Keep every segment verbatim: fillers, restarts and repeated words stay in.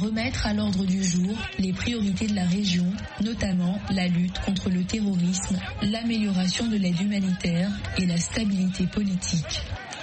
remettre à l'ordre du jour les priorités de la région, notamment la lutte contre le terrorisme, l'amélioration de l'aide humanitaire et la stabilité politique.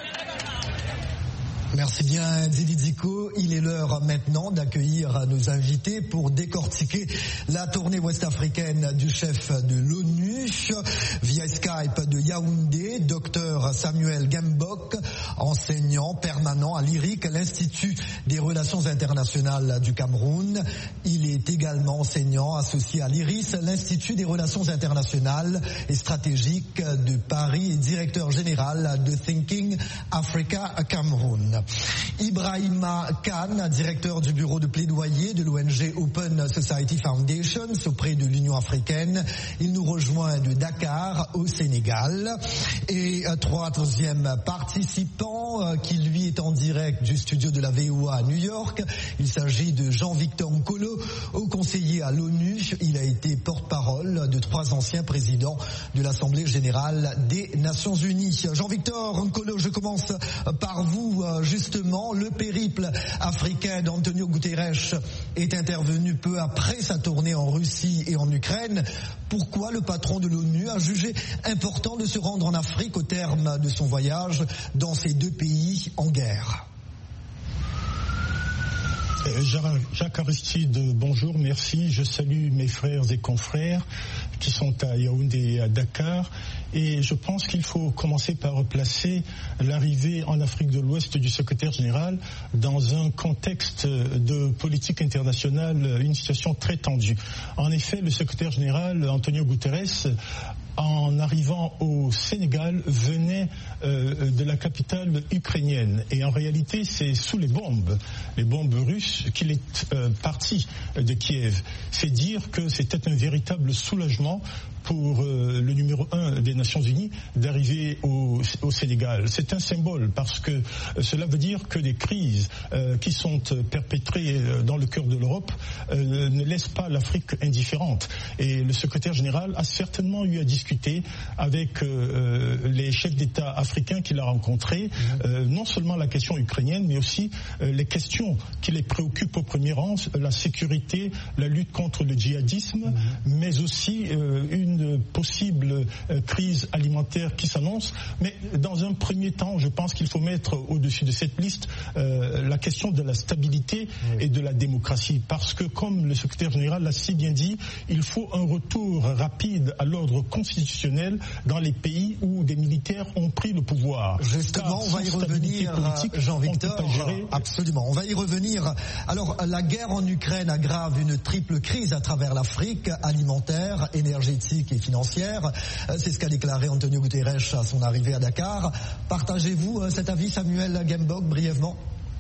Merci bien Didi Diko. Il est l'heure maintenant d'accueillir nos invités pour décortiquer la tournée ouest-africaine du chef de l'ONU via Skype de Yaoundé, docteur Samuel Gembok, enseignant permanent à l'I R I C, l'Institut des Relations Internationales du Cameroun. Il est également enseignant associé à l'I R I S, l'Institut des Relations Internationales et Stratégiques de Paris et directeur général de Thinking Africa Cameroun. Ibrahima Khan, directeur du bureau de plaidoyer de l'O N G Open Society Foundation auprès de l'Union africaine. Il nous rejoint de Dakar au Sénégal. Et troisième participant qui lui est en direct du studio de la V O A à New York. Il s'agit de Jean-Victor Nkolo, haut conseiller à l'ONU. Il a été porte-parole de trois anciens présidents de l'Assemblée générale des Nations unies. Jean-Victor Nkolo, je commence par vous. Justement, le périple africain d'Antonio Guterres est intervenu peu après sa tournée en Russie et en Ukraine. Pourquoi le patron de l'ONU a jugé important de se rendre en Afrique au terme de son voyage dans ces deux pays en guerre? Jacques Aristide, bonjour, merci. Je salue mes frères et confrères qui sont à Yaoundé et à Dakar. Et je pense qu'il faut commencer par replacer l'arrivée en Afrique de l'Ouest du secrétaire général dans un contexte de politique internationale, une situation très tendue. En effet, le secrétaire général Antonio Guterres, en arrivant au Sénégal, venait euh, de la capitale ukrainienne. Et en réalité, c'est sous les bombes, les bombes russes, qu'il est euh, parti de Kiev. C'est dire que c'était un véritable soulagement pour euh, le numéro un des Nations Unies d'arriver au, au Sénégal. C'est un symbole parce que euh, cela veut dire que les crises euh, qui sont perpétrées euh, dans le cœur de l'Europe euh, ne laissent pas l'Afrique indifférente. Et le secrétaire général a certainement eu à discuter avec euh, les chefs d'État africains qu'il a rencontrés, euh, non seulement la question ukrainienne, mais aussi euh, les questions qui les préoccupent au premier rang, la sécurité, la lutte contre le djihadisme, mais aussi euh, une une possible euh, crise alimentaire qui s'annonce. Mais dans un premier temps, je pense qu'il faut mettre au-dessus de cette liste euh, la question de la stabilité oui. et de la démocratie. Parce que, comme le secrétaire général l'a si bien dit, il faut un retour rapide à l'ordre constitutionnel dans les pays où des militaires ont pris le pouvoir. Justement, on va y revenir, Jean-Victor. Absolument, on va y revenir. Alors, la guerre en Ukraine aggrave une triple crise à travers l'Afrique, alimentaire, énergétique et financière. C'est ce qu'a déclaré Antonio Guterres à son arrivée à Dakar. Partagez-vous cet avis, Samuel Gembok, brièvement?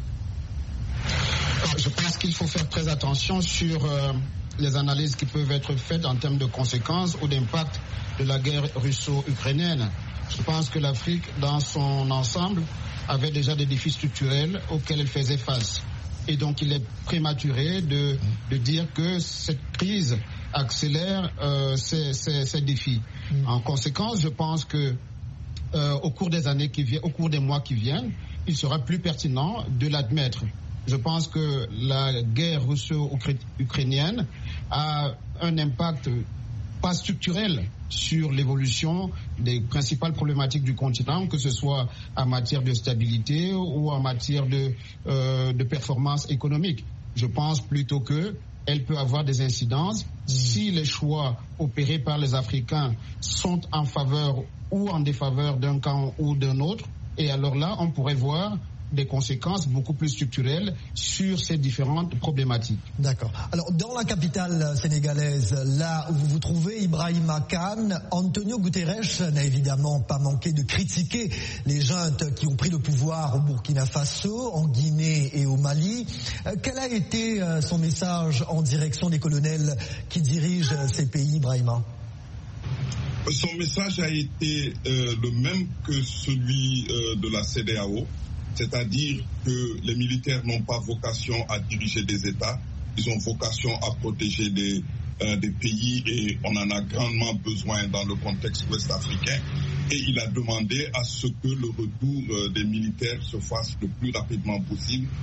Je pense qu'il faut faire très attention sur euh, les analyses qui peuvent être faites en termes de conséquences ou d'impact de la guerre russo-ukrainienne. Je pense que l'Afrique, dans son ensemble, avait déjà des défis structurels auxquels elle faisait face. Et donc il est prématuré de, de dire que cette crise accélère euh, ces, ces, ces défis. Mm. En conséquence, je pense que euh, au cours des années qui viennent, au cours des mois qui viennent, il sera plus pertinent de l'admettre. Je pense que la guerre russo-ukrainienne a un impact pas structurel sur l'évolution des principales problématiques du continent, que ce soit en matière de stabilité ou en matière de, euh, de performance économique. Je pense plutôt que elle peut avoir des incidences si les choix opérés par les Africains sont en faveur ou en défaveur d'un camp ou d'un autre. Et alors là, on pourrait voir des conséquences beaucoup plus structurelles sur ces différentes problématiques. D'accord. Alors, dans la capitale sénégalaise, là où vous vous trouvez, Ibrahima Khan, Antonio Guterres n'a évidemment pas manqué de critiquer les juntes qui ont pris le pouvoir au Burkina Faso, en Guinée et au Mali. Quel a été son message en direction des colonels qui dirigent ces pays, Ibrahima ? Son message a été euh, le même que celui euh, de la C E D E A O. C'est-à-dire que les militaires n'ont pas vocation à diriger des États, ils ont vocation à protéger des, euh, des pays et on en a grandement besoin dans le contexte ouest-africain. Et il a demandé à ce que le retour euh, des militaires se fasse le plus rapidement possible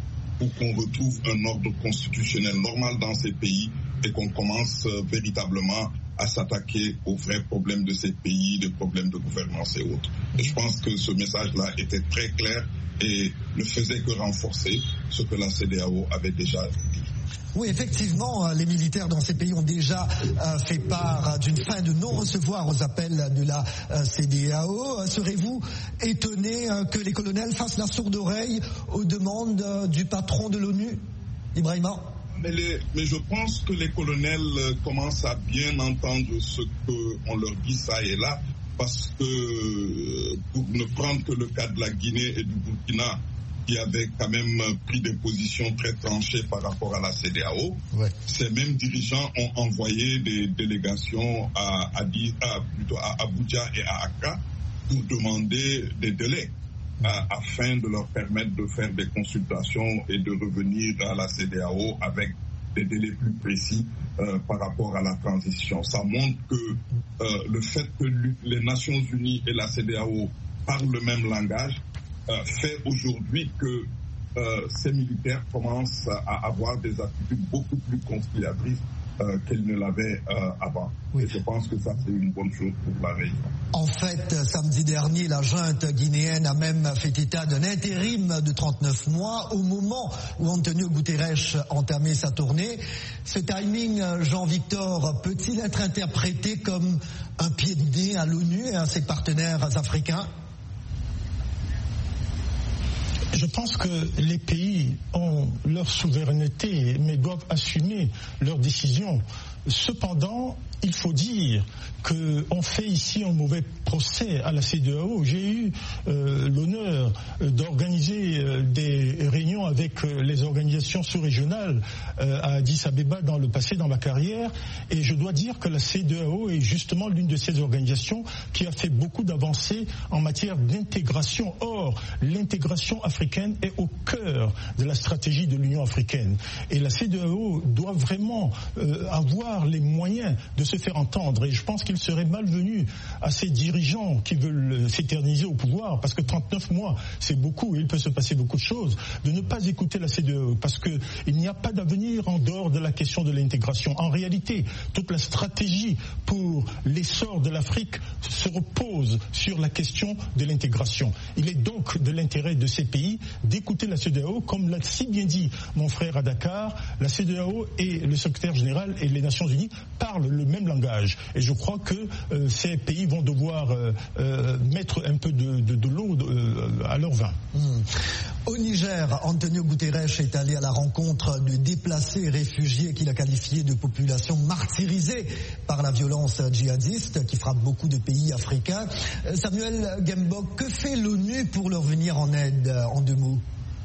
pour qu'on retrouve un ordre constitutionnel normal dans ces pays et qu'on commence euh, véritablement à s'attaquer aux vrais problèmes de ces pays, des problèmes de gouvernance et autres. Et je pense que ce message-là était très clair et ne faisait que renforcer ce que la C E D E A O avait déjà dit. Oui, effectivement, les militaires dans ces pays ont déjà euh, fait part d'une fin de non-recevoir aux appels de la euh, C E D E A O. Serez-vous étonné euh, que les colonels fassent la sourde oreille aux demandes euh, du patron de l'ONU, Ibrahima ? Mais, les, mais je pense que les colonels euh, commencent à bien entendre ce qu'on leur dit ça et là, parce que, euh, pour ne prendre que le cas de la Guinée et du Burkina, qui avaient quand même pris des positions très tranchées par rapport à la C E D E A O, ouais. Ces mêmes dirigeants ont envoyé des délégations à, à, à, plutôt à Abuja et à Accra pour demander des délais à, afin de leur permettre de faire des consultations et de revenir à la C E D E A O avec des délais plus précis euh, par rapport à la transition. Ça montre que euh, le fait que les Nations Unies et la C E D E A O parlent le même langage Euh, fait aujourd'hui que euh, ces militaires commencent à avoir des attitudes beaucoup plus conciliatrices euh, qu'elles ne l'avaient euh, avant. Oui. Et je pense que ça, c'est une bonne chose pour la région. En fait, samedi dernier, la junte guinéenne a même fait état d'un intérim de trente-neuf mois au moment où Antonio Guterres entamait sa tournée. Ce timing, Jean-Victor, peut-il être interprété comme un pied de nez à l'ONU et à ses partenaires africains ? Je pense que les pays ont leur souveraineté, mais doivent assumer leurs décisions. Cependant, il faut dire qu'on fait ici un mauvais procès à la C E D E A O. J'ai eu euh, l'honneur d'organiser euh, des réunions avec euh, les organisations sous-régionales euh, à Addis Abeba dans le passé, dans ma carrière, et je dois dire que la C E D E A O est justement l'une de ces organisations qui a fait beaucoup d'avancées en matière d'intégration. Or, l'intégration africaine est au cœur de la stratégie de l'Union africaine. Et la C E D E A O doit vraiment euh, avoir les moyens de se faire entendre. Et je pense qu'il serait malvenu à ces dirigeants qui veulent s'éterniser au pouvoir, parce que trente-neuf mois, c'est beaucoup et il peut se passer beaucoup de choses, de ne pas écouter la C E D E A O, parce qu'il n'y a pas d'avenir en dehors de la question de l'intégration. En réalité, toute la stratégie pour l'essor de l'Afrique se repose sur la question de l'intégration. Il est donc de l'intérêt de ces pays d'écouter la C E D E A O, comme l'a si bien dit mon frère à Dakar. La C E D E A O et le secrétaire général et les Nations Unies parlent le même langage. Et je crois que euh, ces pays vont devoir euh, euh, mettre un peu de, de, de l'eau euh, à leur vin. Mmh. Au Niger, Antonio Guterres est allé à la rencontre de déplacés et réfugiés qu'il a qualifiés de populations martyrisées par la violence djihadiste qui frappe beaucoup de pays africains. Samuel Gembok, que fait l'ONU pour leur venir en aide, en deux mots ?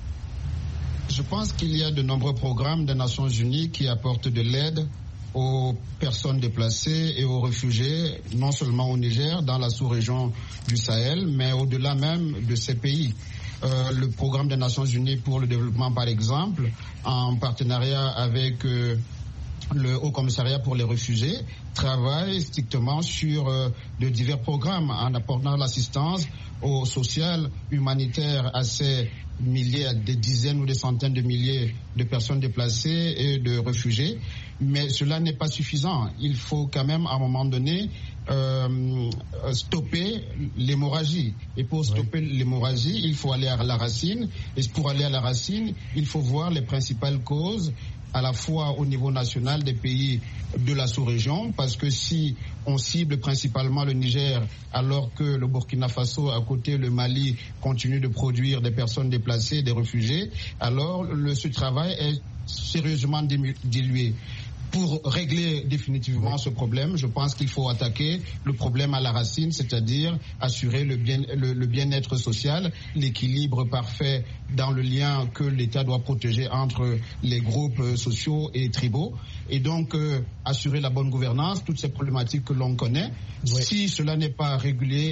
Je pense qu'il y a de nombreux programmes des Nations Unies qui apportent de l'aide aux personnes déplacées et aux réfugiés, non seulement au Niger, dans la sous-région du Sahel, mais au-delà même de ces pays. Euh, le programme des Nations Unies pour le développement, par exemple, en partenariat avec euh, le Haut Commissariat pour les réfugiés, travaille strictement sur euh, de divers programmes en apportant l'assistance au social, humanitaire à ces milliers, des dizaines ou des centaines de milliers de personnes déplacées et de réfugiés. Mais cela n'est pas suffisant. Il faut quand même, à un moment donné, euh, stopper l'hémorragie. Et pour stopper oui. l'hémorragie, il faut aller à la racine. Et pour aller à la racine, il faut voir les principales causes, à la fois au niveau national des pays de la sous-région, parce que si on cible principalement le Niger, alors que le Burkina Faso, à côté, le Mali, continue de produire des personnes déplacées, des réfugiés, alors le, ce travail est sérieusement dilué. Pour régler définitivement ce problème, je pense qu'il faut attaquer le problème à la racine, c'est-à-dire assurer le, bien, le, le bien-être social, l'équilibre parfait dans le lien que l'État doit protéger entre les groupes sociaux et tribaux, et donc euh, assurer la bonne gouvernance, toutes ces problématiques que l'on connaît. Oui. Si cela n'est pas régulé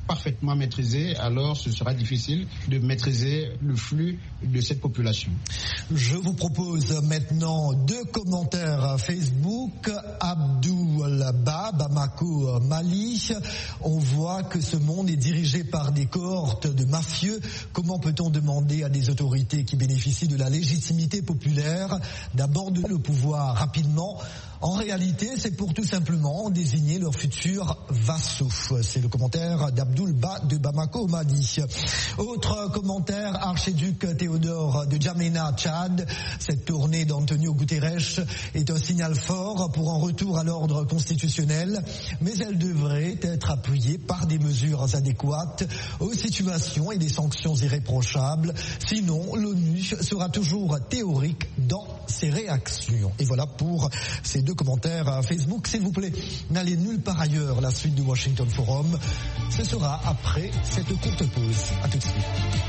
parfaitement maîtrisée, alors ce sera difficile de maîtriser le flux de cette population. Je vous propose maintenant deux commentaires Facebook. Abdoul Ba, Bamako, Mali. On voit que ce monde est dirigé par des cohortes de mafieux. Comment peut-on demander à des autorités qui bénéficient de la légitimité populaire d'abandonner le pouvoir rapidement? En réalité, c'est pour tout simplement désigner leurs futurs vassaux. C'est le commentaire d'Abdoul Ba de Bamako, Mali. Autre commentaire, archiduc Théodore de Djamena, Tchad. Cette tournée d'Antonio Guterres est un signal fort pour un retour à l'ordre constitutionnel, mais elle devrait être appuyée par des mesures adéquates aux situations et des sanctions irréprochables. Sinon, l'ONU sera toujours théorique dans ses réactions. Et voilà pour ces deux commentaires à Facebook. S'il vous plaît, n'allez nulle part ailleurs. La suite du Washington Forum, ce sera après cette courte pause. À tout de suite.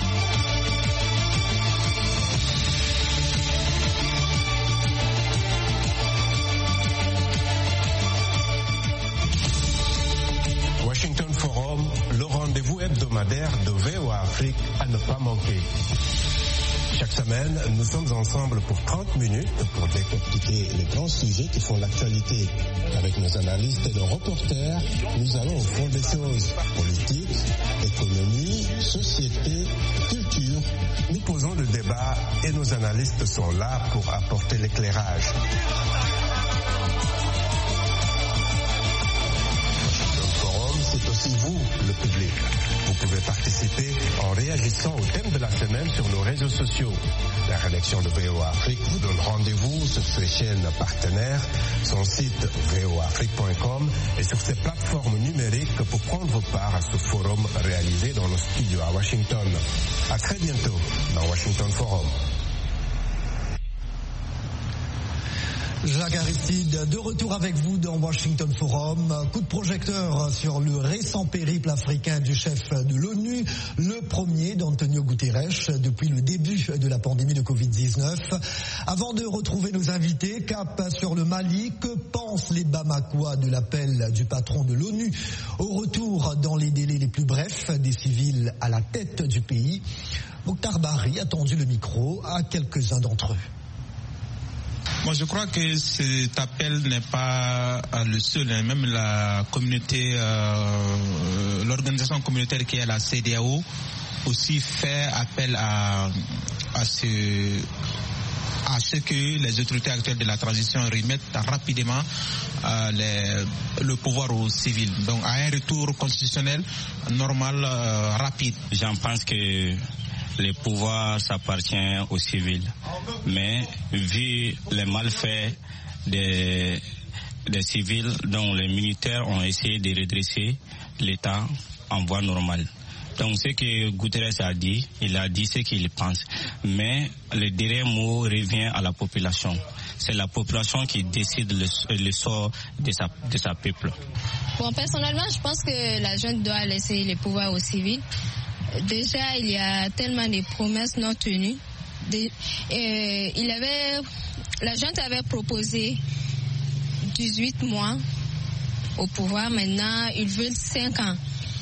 Washington Forum, le rendez-vous hebdomadaire de V O A Afrique à ne pas manquer. Chaque semaine, nous sommes ensemble pour trente minutes pour décortiquer les grands sujets qui font l'actualité. Avec nos analystes et nos reporters, nous allons au fond des choses. Politique, économie, société, culture. Nous posons le débat et nos analystes sont là pour apporter l'éclairage. C'est aussi vous, le public. Vous pouvez participer en réagissant au thème de la semaine sur nos réseaux sociaux. La rédaction de V O A Afrique vous donne rendez-vous sur ses chaînes partenaires, son site v o afrique point com et sur ses plateformes numériques pour prendre part à ce forum réalisé dans nos studios à Washington. À très bientôt dans Washington Forum. Jacques Aristide, de retour avec vous dans Washington Forum. Coup de projecteur sur le récent périple africain du chef de l'ONU, le premier d'Antonio Guterres depuis le début de la pandémie de covid dix-neuf. Avant de retrouver nos invités, cap sur le Mali, que pensent les Bamakois de l'appel du patron de l'ONU au retour dans les délais les plus brefs des civils à la tête du pays? Mokhtar Bari a tendu le micro à quelques-uns d'entre eux. Moi, je crois que cet appel n'est pas le seul. Hein. Même la communauté, euh, l'organisation communautaire qui est la C D A O aussi fait appel à, à ce, à ce que les autorités actuelles de la transition remettent rapidement euh, les, le pouvoir aux civils. Donc, à un retour constitutionnel normal, euh, rapide. J'en pense que les pouvoirs s'appartiennent aux civils. Mais vu les malfaits des, des civils dont les militaires ont essayé de redresser l'État en voie normale. Donc ce que Guterres a dit, il a dit ce qu'il pense. Mais le dernier mot revient à la population. C'est la population qui décide le, le sort de sa, de sa peuple. Bon, personnellement, je pense que la junte doit laisser les pouvoirs aux civils. Déjà, il y a tellement de promesses non tenues. De, euh, il avait, la junte avait proposé dix-huit mois au pouvoir. Maintenant, ils veulent cinq ans.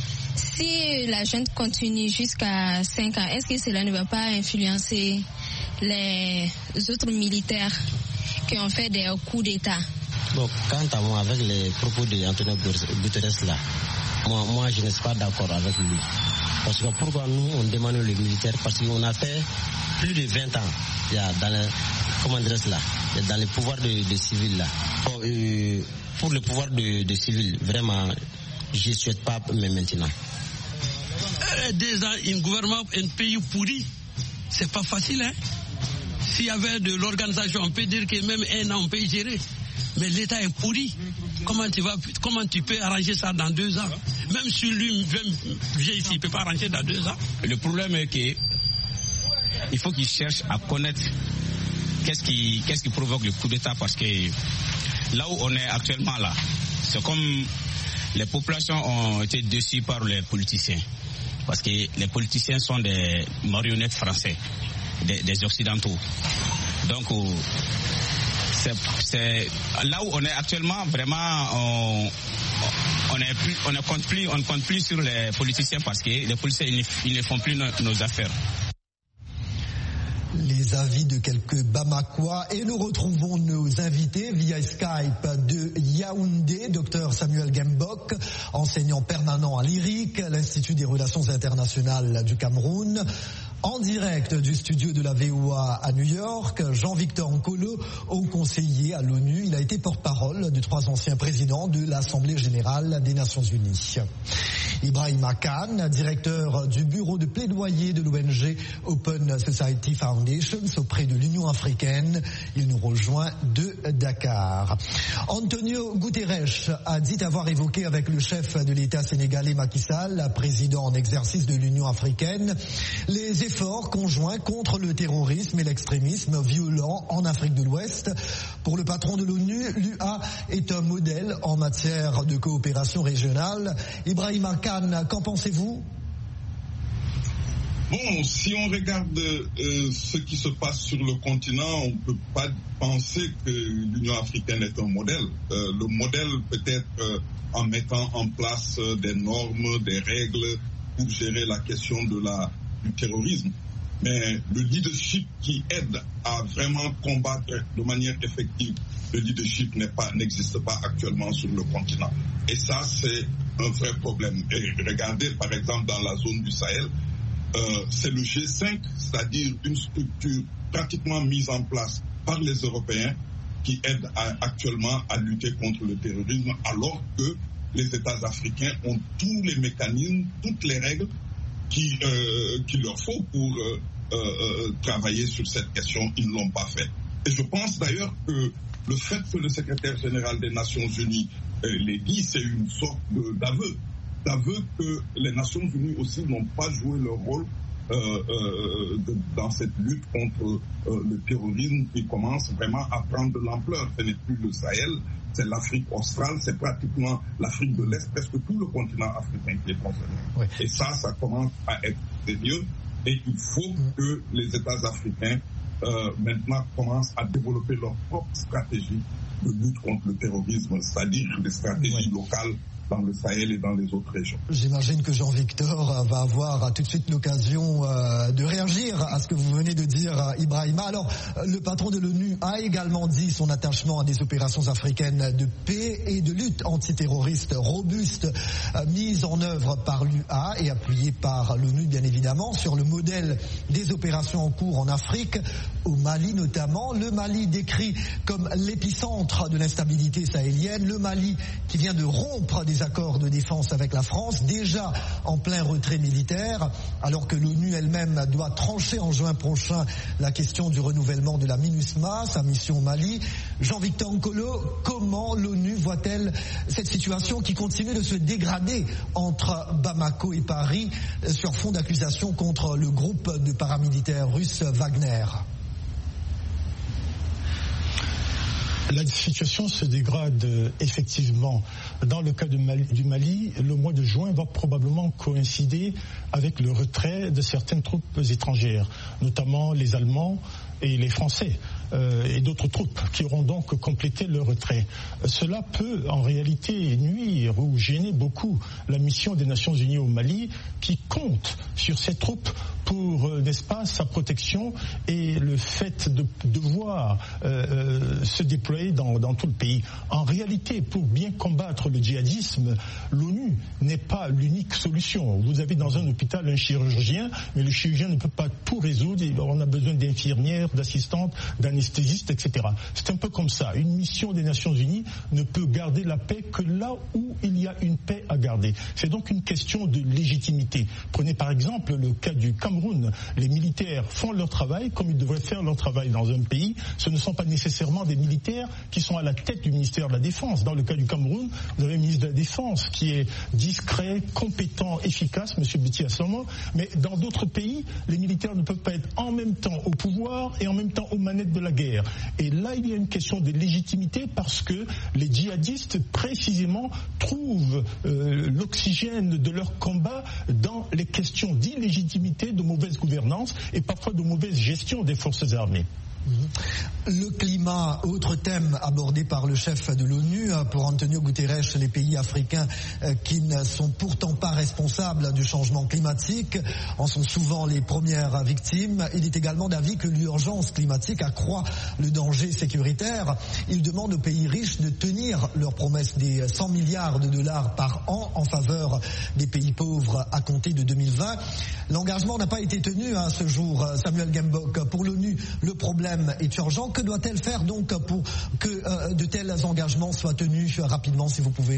Si la junte continue jusqu'à cinq ans, est-ce que cela ne va pas influencer les autres militaires qui ont fait des coups d'État? Bon, quant à moi, avec les propos d'Antonio Guterres là, moi, moi je ne suis pas d'accord avec lui. Parce que pourquoi nous on demande les militaires? Parce qu'on a fait plus de vingt ans il y a dans le, comment dire cela, dans le pouvoir de, de civils là. Bon, euh, pour le pouvoir de, de civils, vraiment, je ne souhaite pas, mais maintenant. Euh, déjà, un gouvernement, un pays pourri, c'est pas facile, hein. S'il y avait de l'organisation, on peut dire que même un an on peut gérer. Mais l'État est pourri. Comment tu vas, comment tu peux arranger ça dans deux ans? Même si lui vient ici, il ne peut pas arranger dans deux ans. Le problème est que il faut qu'il cherche à connaître qu'est-ce qui, qu'est-ce qui provoque le coup d'État, parce que là où on est actuellement là, c'est comme les populations ont été déçues par les politiciens. Parce que les politiciens sont des marionnettes français, des, des occidentaux. Donc, c'est, c'est là où on est actuellement, vraiment, on, on, est plus, on, ne compte plus, on ne compte plus sur les politiciens parce que les politiciens ils, ils ne font plus nos, nos affaires. Les avis de quelques Bamakois et nous retrouvons nos invités via Skype de Yaoundé, docteur Samuel Gembok, enseignant permanent à l'I R I C, l'Institut des Relations Internationales du Cameroun. En direct du studio de la V O A à New York, Jean-Victor Nkolo, haut conseiller à l'ONU. Il a été porte-parole de trois anciens présidents de l'Assemblée générale des Nations unies. Ibrahima Khan, directeur du bureau de plaidoyer de l'O N G Open Society Foundations auprès de l'Union africaine. Il nous rejoint de Dakar. Antonio Guterres a dit avoir évoqué avec le chef de l'État sénégalais Macky Sall, président en exercice de l'Union africaine, les efforts conjoints contre le terrorisme et l'extrémisme violent en Afrique de l'Ouest. Pour le patron de l'ONU, l'U A est un modèle en matière de coopération régionale. Ibrahima Khan, qu'en pensez-vous? Bon, si on regarde euh, ce qui se passe sur le continent, on ne peut pas penser que l'Union africaine est un modèle. Euh, le modèle peut-être euh, en mettant en place euh, des normes, des règles pour gérer la question de la, du terrorisme. Mais le leadership qui aide à vraiment combattre de manière effective, le leadership n'est pas, n'existe pas actuellement sur le continent. Et ça, c'est un vrai problème. Et regardez, par exemple, dans la zone du Sahel, euh, c'est le G cinq, c'est-à-dire une structure pratiquement mise en place par les Européens qui aide à, actuellement à lutter contre le terrorisme, alors que les États africains ont tous les mécanismes, toutes les règles qui, euh, qu'il leur faut pour euh, euh, travailler sur cette question. Ils ne l'ont pas fait. Et je pense d'ailleurs que le fait que le secrétaire général des Nations Unies euh, l'ait dit, c'est une sorte de, d'aveu. D'aveu que les Nations Unies aussi n'ont pas joué leur rôle euh, euh, de, dans cette lutte contre euh, le terrorisme qui commence vraiment à prendre de l'ampleur. Ce n'est plus le Sahel, c'est l'Afrique australe, c'est pratiquement l'Afrique de l'Est, presque tout le continent africain qui est concerné. Oui. Et ça, ça commence à être sérieux. Et il faut mmh. que les États africains euh, maintenant commencent à développer leur propre stratégie de lutte contre le terrorisme, c'est-à-dire des stratégies oui. locales dans le Sahel et dans les autres régions. J'imagine que Jean-Victor va avoir tout de suite l'occasion euh, de réagir à ce que vous venez de dire, Ibrahima. Alors, le patron de l'ONU a également dit son attachement à des opérations africaines de paix et de lutte antiterroriste robustes euh, mises en œuvre par l'U A et appuyées par l'ONU, bien évidemment, sur le modèle des opérations en cours en Afrique, au Mali notamment. Le Mali décrit comme l'épicentre de l'instabilité sahélienne. Le Mali qui vient de rompre des accords de défense avec la France, déjà en plein retrait militaire, alors que l'ONU elle-même doit trancher en juin prochain la question du renouvellement de la MINUSMA, sa mission au Mali. Jean-Victor Nkolo, comment l'ONU voit-elle cette situation qui continue de se dégrader entre Bamako et Paris sur fond d'accusations contre le groupe de paramilitaires russes Wagner? La situation se dégrade euh, effectivement. Dans le cas de Mali, du Mali, le mois de juin va probablement coïncider avec le retrait de certaines troupes étrangères, notamment les Allemands et les Français euh, et d'autres troupes qui auront donc complété le retrait. Cela peut en réalité nuire ou gêner beaucoup la mission des Nations Unies au Mali qui compte sur ces troupes pour, euh, n'est-ce pas, sa protection et le fait de devoir euh, euh, se déployer dans, dans tout le pays. En réalité, pour bien combattre le djihadisme, l'ONU n'est pas l'unique solution. Vous avez dans un hôpital un chirurgien, mais le chirurgien ne peut pas tout résoudre. On a besoin d'infirmières, d'assistantes, d'anesthésistes, et cetera. C'est un peu comme ça. Une mission des Nations Unies ne peut garder la paix que là où il y a une paix à garder. C'est donc une question de légitimité. Prenez par exemple le cas du Cameroun. Les militaires font leur travail comme ils devraient faire leur travail dans un pays. Ce ne sont pas nécessairement des militaires qui sont à la tête du ministère de la Défense. Dans le cas du Cameroun, vous avez un ministre de la Défense qui est discret, compétent, efficace, M. Biti Assomo. Mais dans d'autres pays, les militaires ne peuvent pas être en même temps au pouvoir et en même temps aux manettes de la guerre. Et là, il y a une question de légitimité parce que les djihadistes, précisément, trouvent euh, l'oxygène de leur combat dans les questions d'illégitimité, de mauvaise gouvernance et parfois de mauvaise gestion des forces armées. Le climat, autre thème abordé par le chef de l'ONU. Pour Antonio Guterres, les pays africains qui ne sont pourtant pas responsables du changement climatique en sont souvent les premières victimes. Il est également d'avis que l'urgence climatique accroît le danger sécuritaire. Il demande aux pays riches de tenir leur promesse des cent milliards de dollars par an en faveur des pays pauvres à compter de deux mille vingt. L'engagement n'a pas été tenu à ce jour. Samuel Gembok, pour l'ONU, le problème est urgent. Que doit-elle faire donc pour que euh, de tels engagements soient tenus rapidement, si vous pouvez?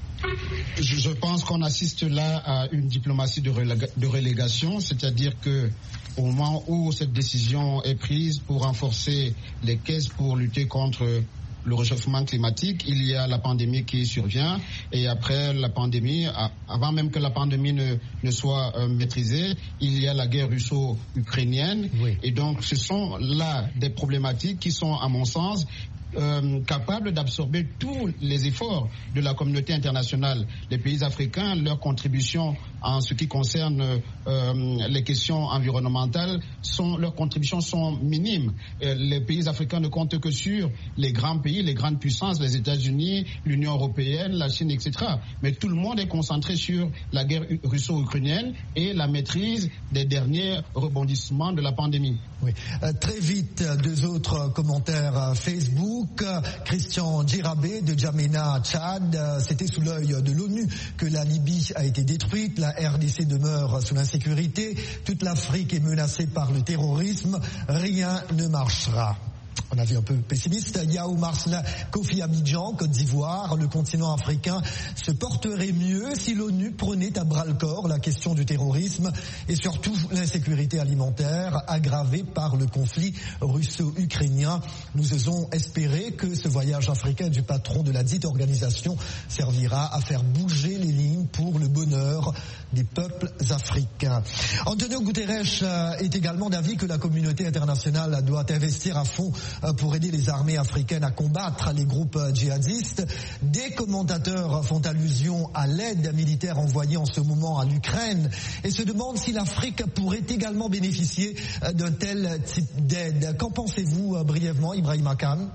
Je pense qu'on assiste là à une diplomatie de, reléga- de relégation, c'est-à-dire que au moment où cette décision est prise pour renforcer les caisses pour lutter contre le réchauffement climatique, il y a la pandémie qui survient, et après la pandémie, avant même que la pandémie ne, ne soit euh, maîtrisée, il y a la guerre russo-ukrainienne. Oui. Et donc ce sont là des problématiques qui sont, à mon sens, Euh, capables d'absorber tous les efforts de la communauté internationale. Les pays africains, leur contribution en ce qui concerne euh, les questions environnementales, sont, leurs contributions sont minimes. Euh, les pays africains ne comptent que sur les grands pays, les grandes puissances, les États-Unis, l'Union européenne, la Chine, et cetera. Mais tout le monde est concentré sur la guerre russo-ukrainienne et la maîtrise des derniers rebondissements de la pandémie. Oui. Euh, très vite, deux autres commentaires euh, Facebook. Christian Djirabé de Djamena, Tchad. C'était sous l'œil de l'ONU que la Libye a été détruite. La R D C demeure sous l'insécurité. Toute l'Afrique est menacée par le terrorisme. Rien ne marchera. Un avis un peu pessimiste. Yao Marsla, Kofi Abidjan, Côte d'Ivoire. Le continent africain se porterait mieux si l'ONU prenait à bras-le-corps la question du terrorisme et surtout l'insécurité alimentaire aggravée par le conflit russo-ukrainien. Nous osons espérer que ce voyage africain du patron de la dite organisation servira à faire bouger les lignes pour le bonheur des peuples africains. Antonio Guterres est également d'avis que la communauté internationale doit investir à fond pour aider les armées africaines à combattre les groupes djihadistes. Des commentateurs font allusion à l'aide militaire envoyée en ce moment à l'Ukraine et se demandent si l'Afrique pourrait également bénéficier d'un tel type d'aide. Qu'en pensez-vous brièvement, Ibrahima Khan?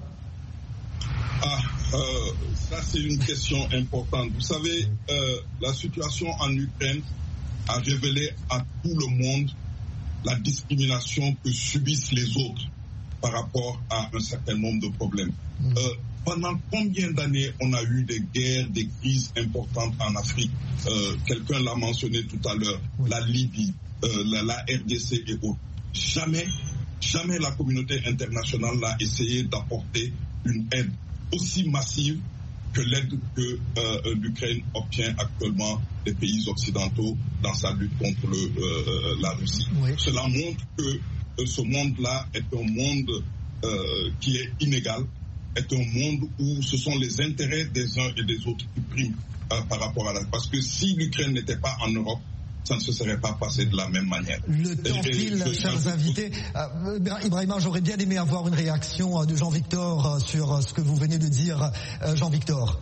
Ah, euh, ça c'est une question importante. Vous savez, euh, la situation en Ukraine a révélé à tout le monde la discrimination que subissent les autres par rapport à un certain nombre de problèmes. Mmh. Euh, pendant combien d'années on a eu des guerres, des crises importantes en Afrique? euh, Quelqu'un l'a mentionné tout à l'heure, mmh. la Libye, euh, la, la R D C et autres. Jamais, jamais la communauté internationale n'a essayé d'apporter une aide aussi massive que l'aide que euh, l'Ukraine obtient actuellement des pays occidentaux dans sa lutte contre le, euh, la Russie. Oui. Cela montre que euh, ce monde-là est un monde euh, qui est inégal, est un monde où ce sont les intérêts des uns et des autres qui priment euh, par rapport à la... Parce que si l'Ukraine n'était pas en Europe, ça ne se serait pas passé de la même manière. Le temps file, chers invités. Euh, Ibrahima, j'aurais bien aimé avoir une réaction de Jean-Victor sur ce que vous venez de dire. Euh, Jean-Victor.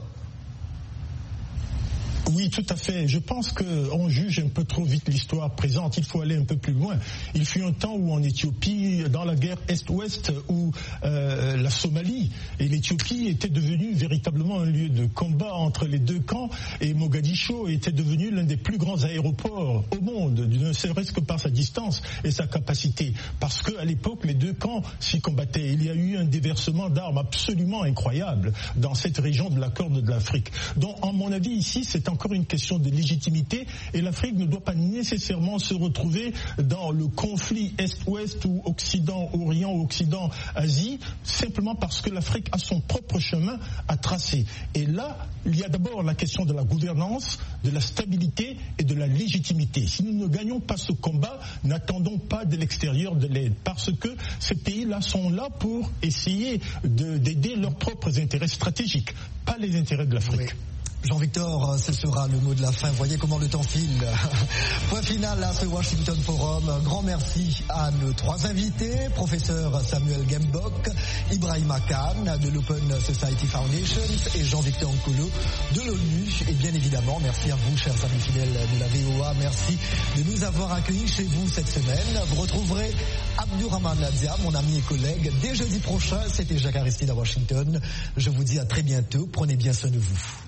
Oui, tout à fait. Je pense qu'on juge un peu trop vite l'histoire présente. Il faut aller un peu plus loin. Il fut un temps où en Éthiopie, dans la guerre Est-Ouest, où euh, la Somalie et l'Éthiopie étaient devenus véritablement un lieu de combat entre les deux camps, et Mogadiscio était devenu l'un des plus grands aéroports au monde, ne serait-ce que par sa distance et sa capacité. Parce qu'à l'époque, les deux camps s'y combattaient. Il y a eu un déversement d'armes absolument incroyable dans cette région de la Corne de l'Afrique. Donc, à mon avis, ici, c'est encore une question de légitimité, et l'Afrique ne doit pas nécessairement se retrouver dans le conflit Est-Ouest ou Occident-Orient ou Occident-Asie, simplement parce que l'Afrique a son propre chemin à tracer. Et là, il y a d'abord la question de la gouvernance, de la stabilité et de la légitimité. Si nous ne gagnons pas ce combat, n'attendons pas de l'extérieur de l'aide, parce que ces pays-là sont là pour essayer de, d'aider leurs propres intérêts stratégiques, pas les intérêts de l'Afrique. Oui. Jean-Victor, ce sera le mot de la fin. Voyez comment le temps file. Point final à ce Washington Forum. Un grand merci à nos trois invités, professeur Samuel Gembok, Ibrahima Khan de l'Open Society Foundation et Jean-Victor Nkolo de l'ONU. Et bien évidemment, merci à vous, chers amis fidèles de la V O A. Merci de nous avoir accueillis chez vous cette semaine. Vous retrouverez Abdurrahman Nadia, mon ami et collègue, dès jeudi prochain. C'était Jacques Aristide à Washington. Je vous dis à très bientôt. Prenez bien soin de vous.